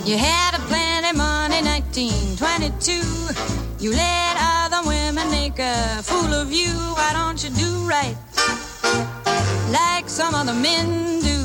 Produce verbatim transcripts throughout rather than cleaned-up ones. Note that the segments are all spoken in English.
You had a plenty money, nineteen twenty-two. You let other women make a fool of you. Why don't you do right like some other men do?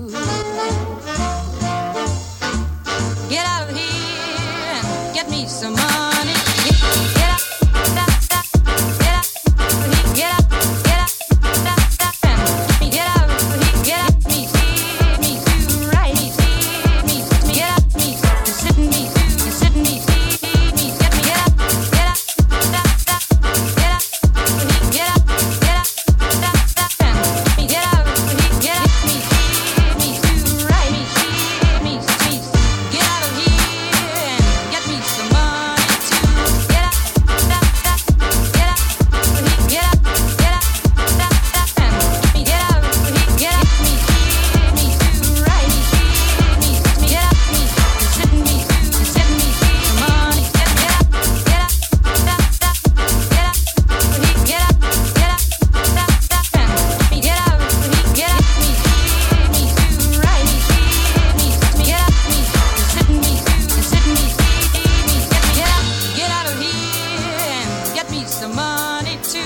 Get out of here and get me some money. Get, get out, stop, stop, get out, get out, get out, stop, stop, and get out, get out, me, me, do right, me, me, me, get out, me, you sit me, you sit me, me, get me, get out, get out, stop, stop, get out, get out, get out, stop, stop, and get out, get out, me, me, do right, me, me, me, get out of here and get me some money too. Get out, stop, stop, get out, get out, get out, stop, stop, and get out, get out, me, me, do right, me, me, get out, me, you sit me, you sit me some money. Get, get out, get out, stop, stop, get out, get out, get out, stop, stop, and get out, get out, me, me, do right, me, me, get out, me, you sit me, you sit me, me, get out, get out of here and get me some money too.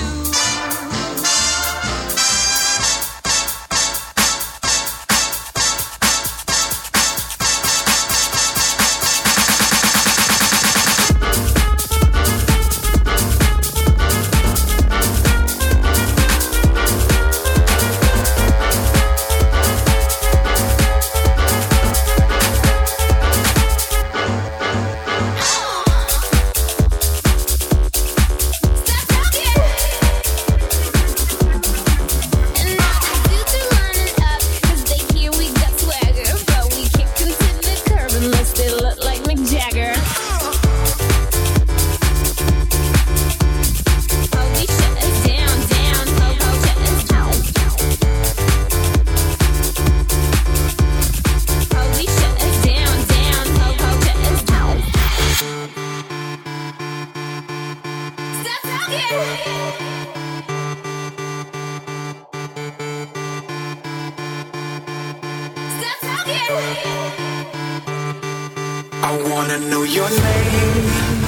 I wanna know your name.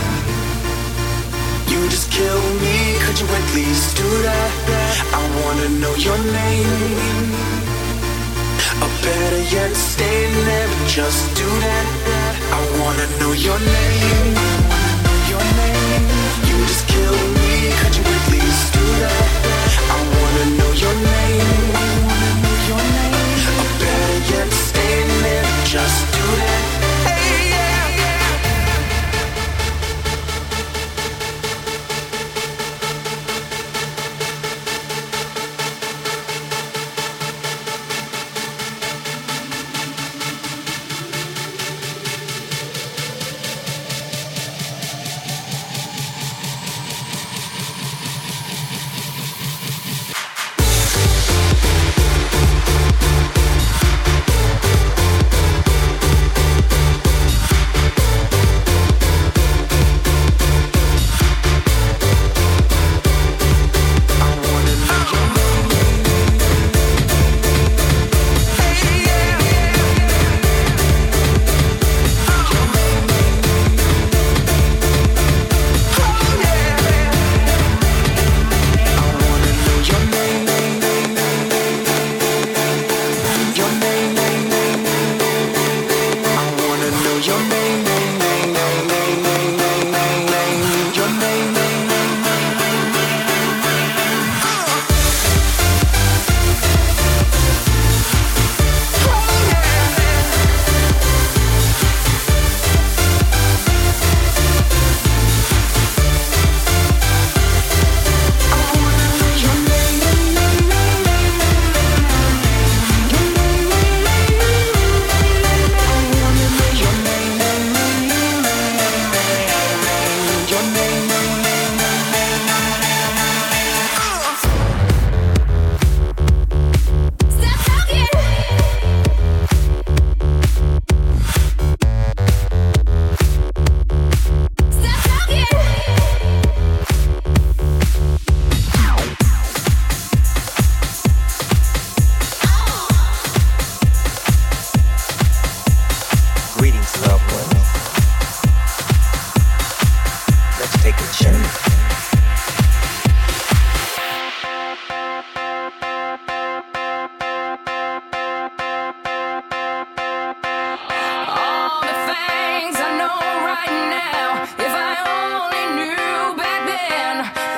You just kill me, could you at least do that? I wanna know your name. Or better yet, stay there and just do that. I wanna know your name. Your name. You just kill me, could you at least do that? I wanna know your name. Your name. Or better yet, stay there and just do that. Hey, yeah.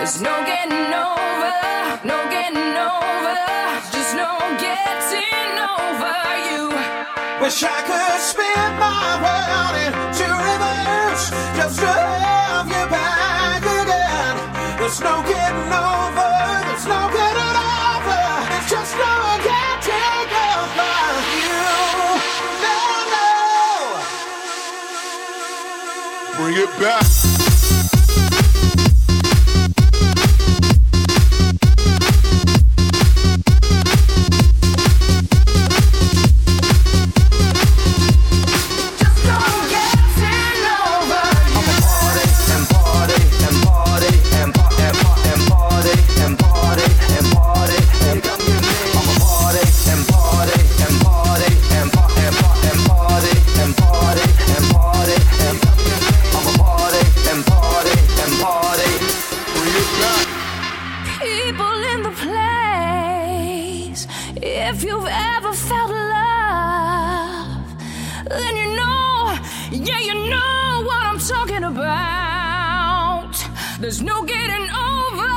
There's no getting over, no getting over, just no getting over you. Wish I could spin my world into reverse just to have you back again. There's no getting over, there's no getting over, there's just no getting over you. No, no. Bring it back. If you've ever felt love, then you know, yeah, you know what I'm talking about. There's no getting over.